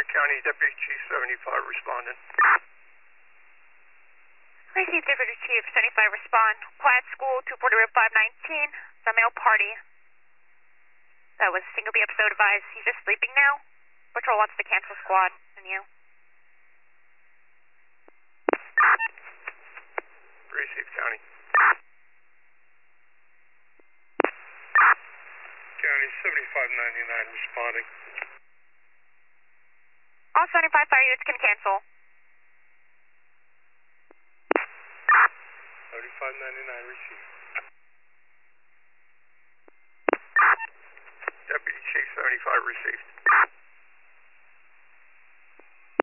Warren County, Deputy Chief 75 responding. Received Deputy Chief 75 respond. Plaid School, 240 Route 519. The male party. That was single B episode advised. He's just sleeping now. Patrol wants to cancel squad. And you? Receive County. County 7599 responding. All 75 fire units can cancel. 7599 received. Deputy Chief 75 received.